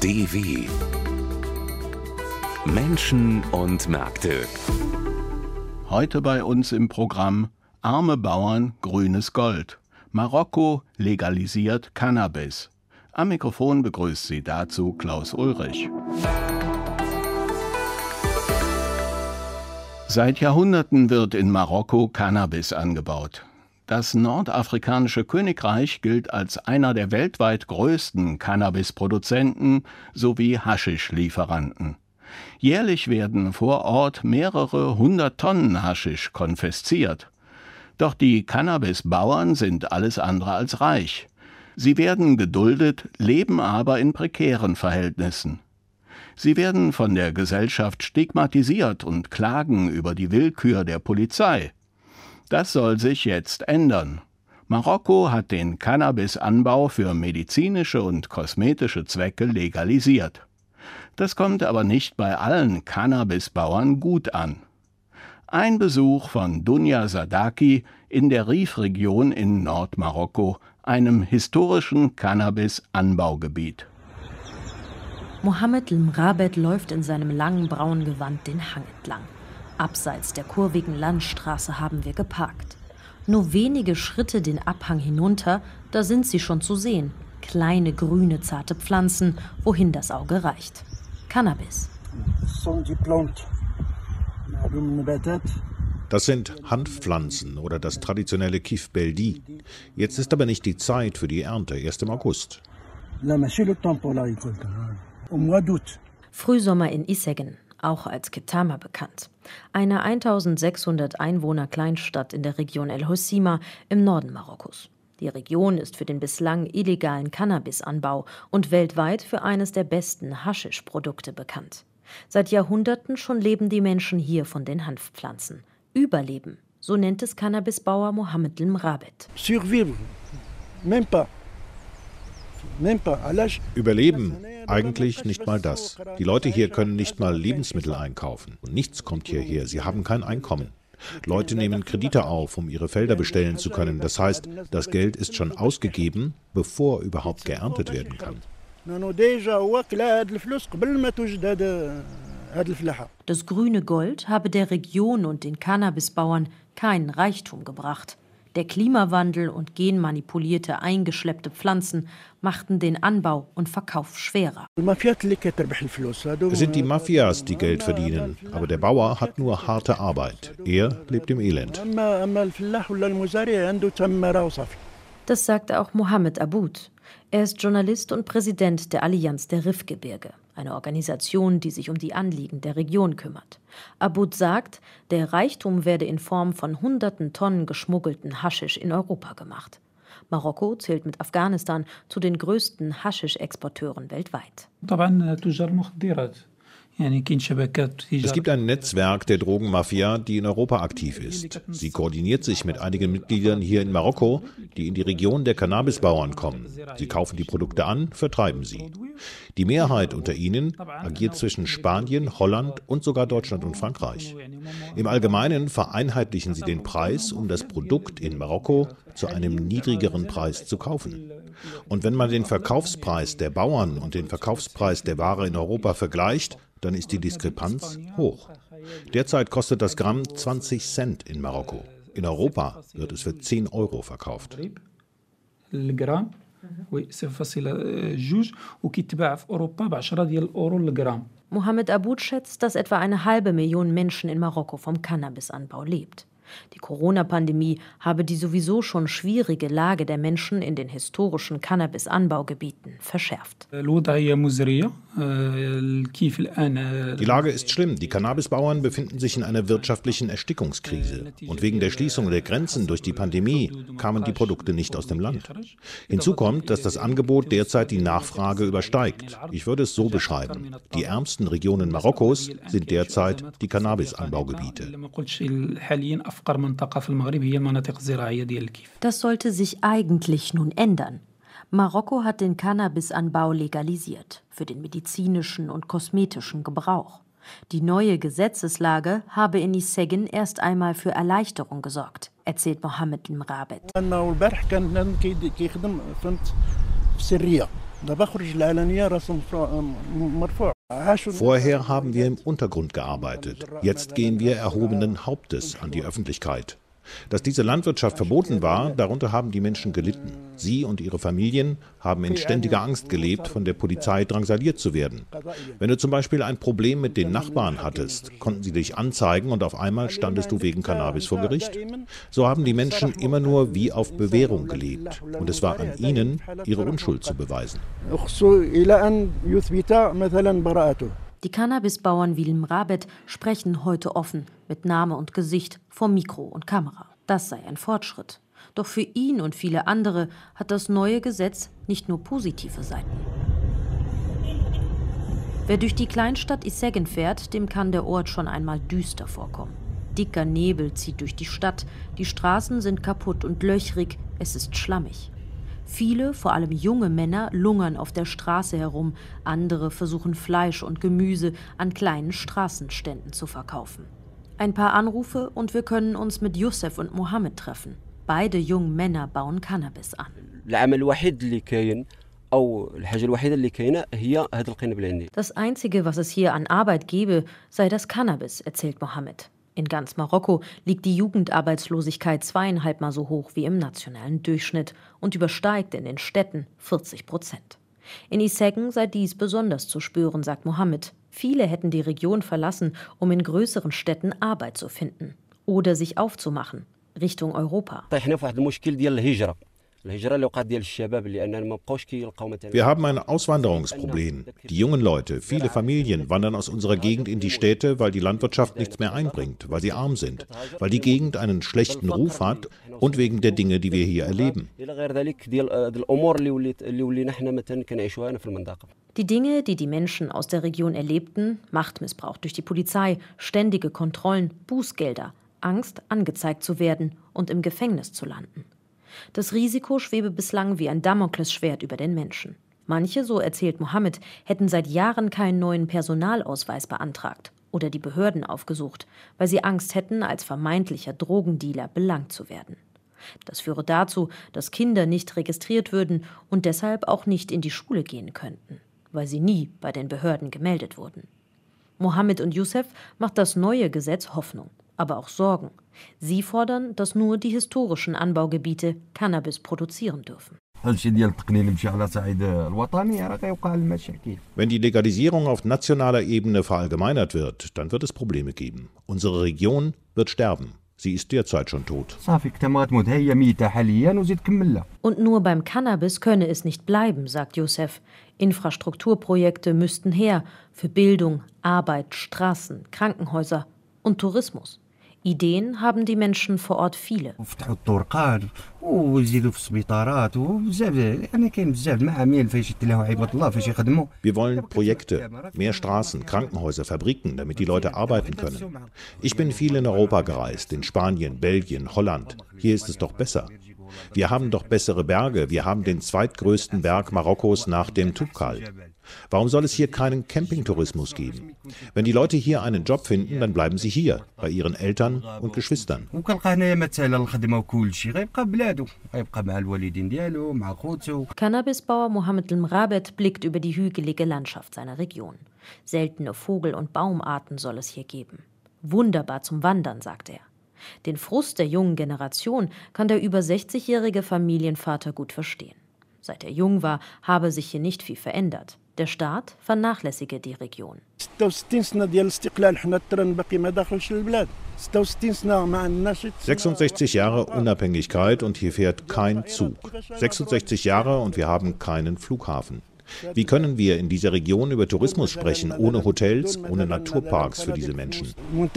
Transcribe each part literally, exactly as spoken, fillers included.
D W Menschen und Märkte. Heute bei uns im Programm: Arme Bauern, grünes Gold. Marokko legalisiert Cannabis. Am Mikrofon begrüßt Sie dazu Klaus Ulrich. Seit Jahrhunderten wird in Marokko Cannabis angebaut. Das nordafrikanische Königreich gilt als einer der weltweit größten Cannabisproduzenten sowie Haschischlieferanten. Jährlich werden vor Ort mehrere hundert Tonnen Haschisch konfisziert. Doch die Cannabisbauern sind alles andere als reich. Sie werden geduldet, leben aber in prekären Verhältnissen. Sie werden von der Gesellschaft stigmatisiert und klagen über die Willkür der Polizei. Das soll sich jetzt ändern. Marokko hat den Cannabisanbau für medizinische und kosmetische Zwecke legalisiert. Das kommt aber nicht bei allen Cannabisbauern gut an. Ein Besuch von Dunya Sadaki in der Rif-Region in Nordmarokko, einem historischen Cannabis-Anbaugebiet. Mohammed El-Mrabet läuft in seinem langen braunen Gewand den Hang entlang. Abseits der kurvigen Landstraße haben wir geparkt. Nur wenige Schritte den Abhang hinunter, da sind sie schon zu sehen. Kleine, grüne, zarte Pflanzen, wohin das Auge reicht. Cannabis. Das sind Hanfpflanzen oder das traditionelle Kif Beldi. Jetzt ist aber nicht die Zeit für die Ernte, erst im August. Frühsommer in Iseguen, auch als Ketama bekannt. Eine eintausendsechshundert Einwohner Kleinstadt in der Region El Hoceima im Norden Marokkos. Die Region ist für den bislang illegalen Cannabisanbau und weltweit für eines der besten Haschischprodukte bekannt. Seit Jahrhunderten schon leben die Menschen hier von den Hanfpflanzen. Überleben, so nennt es Cannabisbauer Mohammed El-Mrabet. Überleben? Eigentlich nicht mal das. Die Leute hier können nicht mal Lebensmittel einkaufen. Und nichts kommt hierher, sie haben kein Einkommen. Leute nehmen Kredite auf, um ihre Felder bestellen zu können. Das heißt, das Geld ist schon ausgegeben, bevor überhaupt geerntet werden kann. Das grüne Gold habe der Region und den Cannabisbauern keinen Reichtum gebracht. Der Klimawandel und genmanipulierte, eingeschleppte Pflanzen machten den Anbau und Verkauf schwerer. Es sind die Mafias, die Geld verdienen, aber der Bauer hat nur harte Arbeit. Er lebt im Elend. Das sagte auch Mohammed Aboud. Er ist Journalist und Präsident der Allianz der Rifgebirge, eine Organisation, die sich um die Anliegen der Region kümmert. Aboud sagt, der Reichtum werde in Form von hunderten Tonnen geschmuggelten Haschisch in Europa gemacht. Marokko zählt mit Afghanistan zu den größten Haschisch-Exporteuren weltweit. Es gibt ein Netzwerk der Drogenmafia, die in Europa aktiv ist. Sie koordiniert sich mit einigen Mitgliedern hier in Marokko, die in die Region der Cannabisbauern kommen. Sie kaufen die Produkte an, vertreiben sie. Die Mehrheit unter ihnen agiert zwischen Spanien, Holland und sogar Deutschland und Frankreich. Im Allgemeinen vereinheitlichen sie den Preis, um das Produkt in Marokko zu einem niedrigeren Preis zu kaufen. Und wenn man den Verkaufspreis der Bauern und den Verkaufspreis der Ware in Europa vergleicht, dann ist die Diskrepanz hoch. Derzeit kostet das Gramm zwanzig Cent in Marokko. In Europa wird es für zehn Euro verkauft. Mohammed Aboud schätzt, dass etwa eine halbe Million Menschen in Marokko vom Cannabisanbau lebt. Die Corona-Pandemie habe die sowieso schon schwierige Lage der Menschen in den historischen Cannabis-Anbaugebieten verschärft. Die Lage ist schlimm. Die Cannabisbauern befinden sich in einer wirtschaftlichen Erstickungskrise. Und wegen der Schließung der Grenzen durch die Pandemie kamen die Produkte nicht aus dem Land. Hinzu kommt, dass das Angebot derzeit die Nachfrage übersteigt. Ich würde es so beschreiben. Die ärmsten Regionen Marokkos sind derzeit die Cannabisanbaugebiete. Das sollte sich eigentlich nun ändern. Marokko hat den Cannabisanbau legalisiert, für den medizinischen und kosmetischen Gebrauch. Die neue Gesetzeslage habe in Iseguen erst einmal für Erleichterung gesorgt, erzählt Mohammed El-Mrabet. Vorher haben wir im Untergrund gearbeitet. Jetzt gehen wir erhobenen Hauptes an die Öffentlichkeit. Dass diese Landwirtschaft verboten war, darunter haben die Menschen gelitten. Sie und ihre Familien haben in ständiger Angst gelebt, von der Polizei drangsaliert zu werden. Wenn du zum Beispiel ein Problem mit den Nachbarn hattest, konnten sie dich anzeigen und auf einmal standest du wegen Cannabis vor Gericht. So haben die Menschen immer nur wie auf Bewährung gelebt. Und es war an ihnen, ihre Unschuld zu beweisen. Die Cannabisbauern Wilm Rabet sprechen heute offen, mit Name und Gesicht, vor Mikro und Kamera. Das sei ein Fortschritt. Doch für ihn und viele andere hat das neue Gesetz nicht nur positive Seiten. Wer durch die Kleinstadt Iseggen fährt, dem kann der Ort schon einmal düster vorkommen. Dicker Nebel zieht durch die Stadt, die Straßen sind kaputt und löchrig, es ist schlammig. Viele, vor allem junge Männer, lungern auf der Straße herum, andere versuchen Fleisch und Gemüse an kleinen Straßenständen zu verkaufen. Ein paar Anrufe und wir können uns mit Youssef und Mohammed treffen. Beide jungen Männer bauen Cannabis an. Das Einzige, was es hier an Arbeit gäbe, sei das Cannabis, erzählt Mohammed. In ganz Marokko liegt die Jugendarbeitslosigkeit zweieinhalb Mal so hoch wie im nationalen Durchschnitt und übersteigt in den Städten vierzig Prozent. In Iseggen sei dies besonders zu spüren, sagt Mohammed. Viele hätten die Region verlassen, um in größeren Städten Arbeit zu finden oder sich aufzumachen, Richtung Europa. Wir haben ein Auswanderungsproblem. Die jungen Leute, viele Familien wandern aus unserer Gegend in die Städte, weil die Landwirtschaft nichts mehr einbringt, weil sie arm sind, weil die Gegend einen schlechten Ruf hat und wegen der Dinge, die wir hier erleben. Die Dinge, die die Menschen aus der Region erlebten, Machtmissbrauch durch die Polizei, ständige Kontrollen, Bußgelder, Angst, angezeigt zu werden und im Gefängnis zu landen. Das Risiko schwebe bislang wie ein Damoklesschwert über den Menschen. Manche, so erzählt Mohammed, hätten seit Jahren keinen neuen Personalausweis beantragt oder die Behörden aufgesucht, weil sie Angst hätten, als vermeintlicher Drogendealer belangt zu werden. Das führe dazu, dass Kinder nicht registriert würden und deshalb auch nicht in die Schule gehen könnten, weil sie nie bei den Behörden gemeldet wurden. Mohammed und Youssef macht das neue Gesetz Hoffnung, aber auch Sorgen. Sie fordern, dass nur die historischen Anbaugebiete Cannabis produzieren dürfen. Wenn die Legalisierung auf nationaler Ebene verallgemeinert wird, dann wird es Probleme geben. Unsere Region wird sterben. Sie ist derzeit schon tot. Und nur beim Cannabis könne es nicht bleiben, sagt Youssef. Infrastrukturprojekte müssten her für Bildung, Arbeit, Straßen, Krankenhäuser und Tourismus. Ideen haben die Menschen vor Ort viele. Wir wollen Projekte, mehr Straßen, Krankenhäuser, Fabriken, damit die Leute arbeiten können. Ich bin viel in Europa gereist, in Spanien, Belgien, Holland. Hier ist es doch besser. Wir haben doch bessere Berge. Wir haben den zweitgrößten Berg Marokkos nach dem Toubkal. Warum soll es hier keinen Campingtourismus geben? Wenn die Leute hier einen Job finden, dann bleiben sie hier, bei ihren Eltern und Geschwistern. Cannabisbauer Mohammed Rabet blickt über die hügelige Landschaft seiner Region. Seltene Vogel- und Baumarten soll es hier geben. Wunderbar zum Wandern, sagt er. Den Frust der jungen Generation kann der über sechzigjährige Familienvater gut verstehen. Seit er jung war, habe sich hier nicht viel verändert. Der Staat vernachlässige die Region. sechsundsechzig Jahre Unabhängigkeit und hier fährt kein Zug. sechsundsechzig Jahre und wir haben keinen Flughafen. Wie können wir in dieser Region über Tourismus sprechen, ohne Hotels, ohne Naturparks für diese Menschen?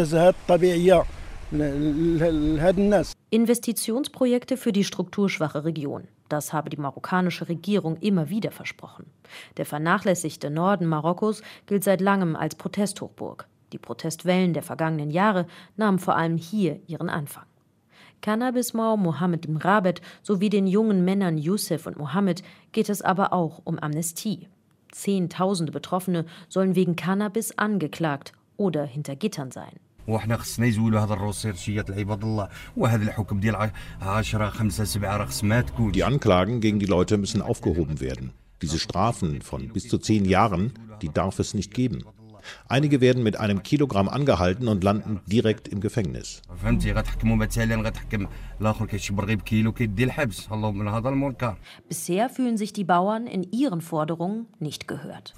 Investitionsprojekte für die strukturschwache Region. Das habe die marokkanische Regierung immer wieder versprochen. Der vernachlässigte Norden Marokkos gilt seit langem als Protesthochburg. Die Protestwellen der vergangenen Jahre nahmen vor allem hier ihren Anfang. Cannabisbauer Mohammed Rabet sowie den jungen Männern Youssef und Mohammed geht es aber auch um Amnestie. Zehntausende Betroffene sollen wegen Cannabis angeklagt oder hinter Gittern sein. Die Anklagen gegen die Leute müssen aufgehoben werden. Diese Strafen von bis zu zehn Jahren, die darf es nicht geben. Einige werden mit einem Kilogramm angehalten und landen direkt im Gefängnis. Bisher fühlen sich die Bauern in ihren Forderungen nicht gehört.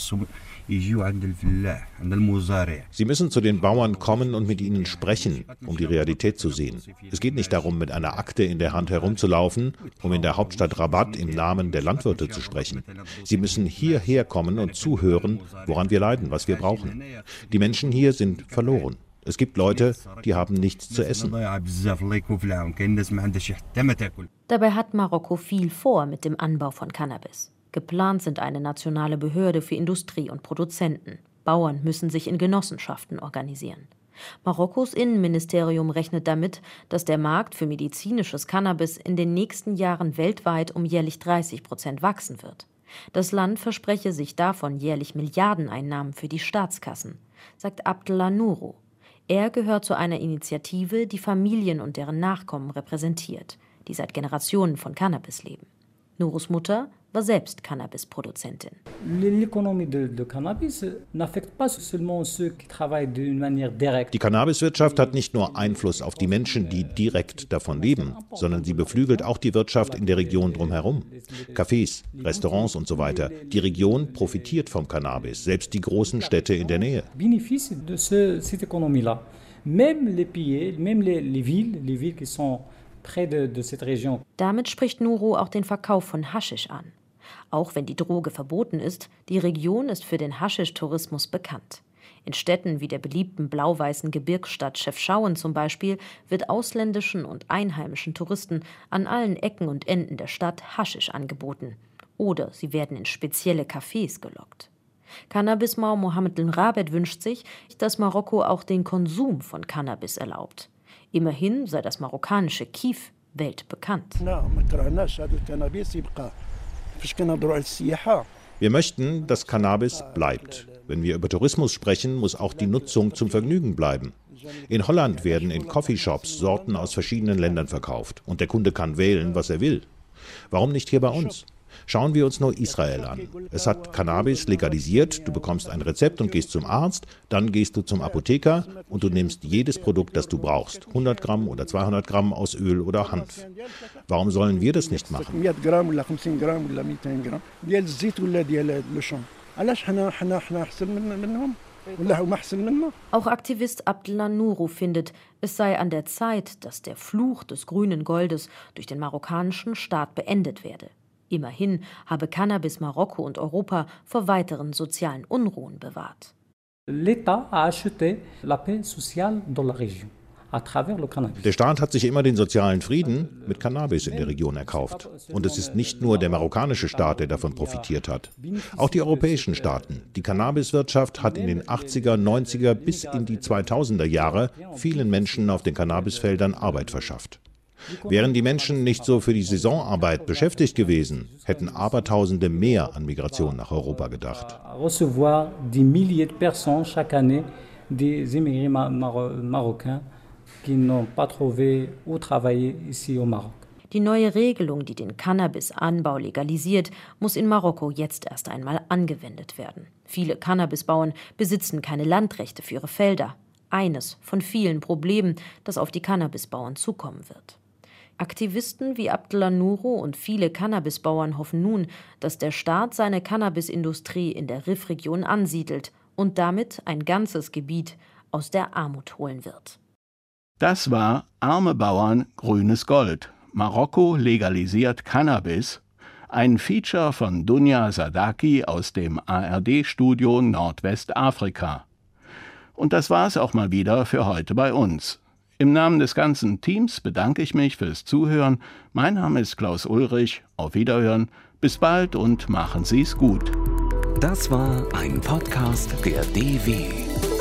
Sie müssen zu den Bauern kommen und mit ihnen sprechen, um die Realität zu sehen. Es geht nicht darum, mit einer Akte in der Hand herumzulaufen, um in der Hauptstadt Rabat im Namen der Landwirte zu sprechen. Sie müssen hierher kommen und zuhören, woran wir leiden, was wir brauchen. Die Menschen hier sind verloren. Es gibt Leute, die haben nichts zu essen. Dabei hat Marokko viel vor mit dem Anbau von Cannabis. Geplant sind eine nationale Behörde für Industrie und Produzenten. Bauern müssen sich in Genossenschaften organisieren. Marokkos Innenministerium rechnet damit, dass der Markt für medizinisches Cannabis in den nächsten Jahren weltweit um jährlich dreißig Prozent wachsen wird. Das Land verspreche sich davon jährlich Milliardeneinnahmen für die Staatskassen, sagt Abdullah Nourou. Er gehört zu einer Initiative, die Familien und deren Nachkommen repräsentiert, die seit Generationen von Cannabis leben. Nourous Mutter war selbst Cannabis-Produzentin. Die Cannabiswirtschaft hat nicht nur Einfluss auf die Menschen, die direkt davon leben, sondern sie beflügelt auch die Wirtschaft in der Region drumherum. Cafés, Restaurants und so weiter. Die Region profitiert vom Cannabis, selbst die großen Städte in der Nähe. Damit spricht Nourou auch den Verkauf von Haschisch an. Auch wenn die Droge verboten ist, die Region ist für den Haschisch-Tourismus bekannt. In Städten wie der beliebten blau-weißen Gebirgsstadt Chefchaouen zum Beispiel wird ausländischen und einheimischen Touristen an allen Ecken und Enden der Stadt Haschisch angeboten. Oder sie werden in spezielle Cafés gelockt. Cannabis-Mau Mohammed El-Rabed wünscht sich, dass Marokko auch den Konsum von Cannabis erlaubt. Immerhin sei das marokkanische Kief weltbekannt. Wir möchten, dass Cannabis bleibt. Wenn wir über Tourismus sprechen, muss auch die Nutzung zum Vergnügen bleiben. In Holland werden in Coffeeshops Sorten aus verschiedenen Ländern verkauft und der Kunde kann wählen, was er will. Warum nicht hier bei uns? Schauen wir uns nur Israel an. Es hat Cannabis legalisiert, du bekommst ein Rezept und gehst zum Arzt, dann gehst du zum Apotheker und du nimmst jedes Produkt, das du brauchst, hundert Gramm oder zweihundert Gramm aus Öl oder Hanf. Warum sollen wir das nicht machen? Auch Aktivist Abdullah Nourou findet, es sei an der Zeit, dass der Fluch des grünen Goldes durch den marokkanischen Staat beendet werde. Immerhin habe Cannabis Marokko und Europa vor weiteren sozialen Unruhen bewahrt. Der Staat hat sich immer den sozialen Frieden mit Cannabis in der Region erkauft. Und es ist nicht nur der marokkanische Staat, der davon profitiert hat. Auch die europäischen Staaten. Die Cannabiswirtschaft hat in den achtziger, neunziger bis in die zweitausender Jahre vielen Menschen auf den Cannabisfeldern Arbeit verschafft. Wären die Menschen nicht so für die Saisonarbeit beschäftigt gewesen, hätten Abertausende mehr an Migration nach Europa gedacht. Die neue Regelung, die den Cannabisanbau legalisiert, muss in Marokko jetzt erst einmal angewendet werden. Viele Cannabisbauern besitzen keine Landrechte für ihre Felder. Eines von vielen Problemen, das auf die Cannabisbauern zukommen wird. Aktivisten wie Abdullah Nourou und viele Cannabisbauern hoffen nun, dass der Staat seine Cannabisindustrie in der Rif-Region ansiedelt und damit ein ganzes Gebiet aus der Armut holen wird. Das war Arme Bauern, grünes Gold. Marokko legalisiert Cannabis. Ein Feature von Dunja Sadaki aus dem A R D-Studio Nordwestafrika. Und das war's auch mal wieder für heute bei uns. Im Namen des ganzen Teams bedanke ich mich fürs Zuhören. Mein Name ist Klaus Ulrich. Auf Wiederhören. Bis bald und machen Sie's gut. Das war ein Podcast der D W.